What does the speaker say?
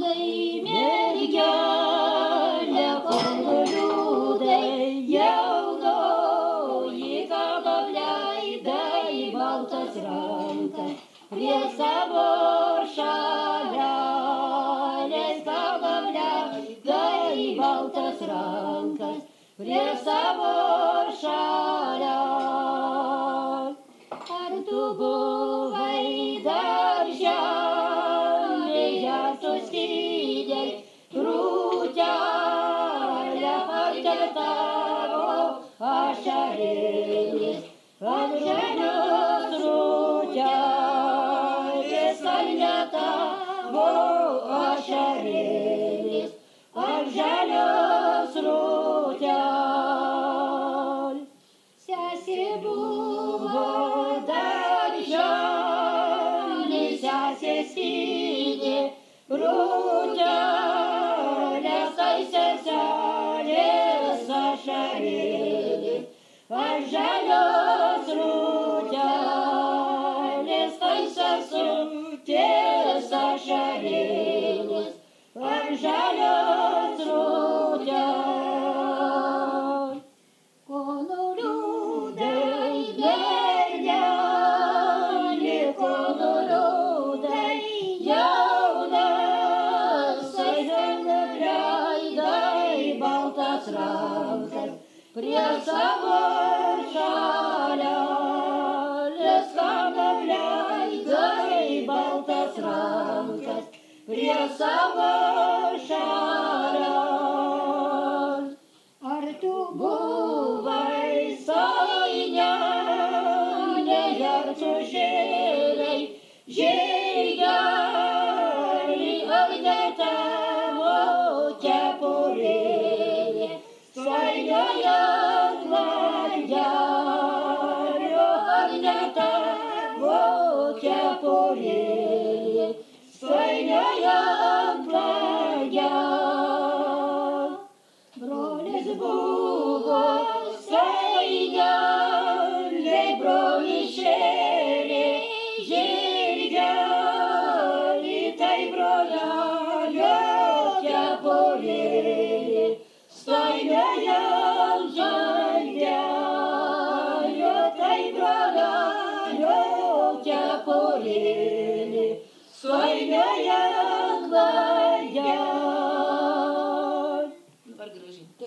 Oi, mergelė, kauno liūdai, jaunoji, kalba leidai baltas rankas prie savo šalelės, kalba leidai baltas rankas prie savo šalelės. Ar tu buvai darželyje suskydei rūtelę, ar dėl tavo ašarėlis amželius rūtelės, ar ne tavo ašarėlis amželius rūtelės. Sesė buvo sesė skynė rūtelės, tai seselės ašarėlis amželius rūtelės, tai sesutės ašarėlis amželius rūtelės. Kauno liūdai, mergelė, kauno liūdai, jaunas, leidai baltas rankas prie savo šalelės, kalba leidai baltas rankas prie savo šalelės. Ar tu buvai sainelė, ar tu žėrei žirgelį, ar ne tavo kepurėlė svainiojant langelio, ar ne tavo kepurėlė svainiojant langelio. Brolis buvo sainelė, brolis šėrė žirgelį, tai brolelio kepurėlė svainiojant langelio, tai brolelio kepurėlė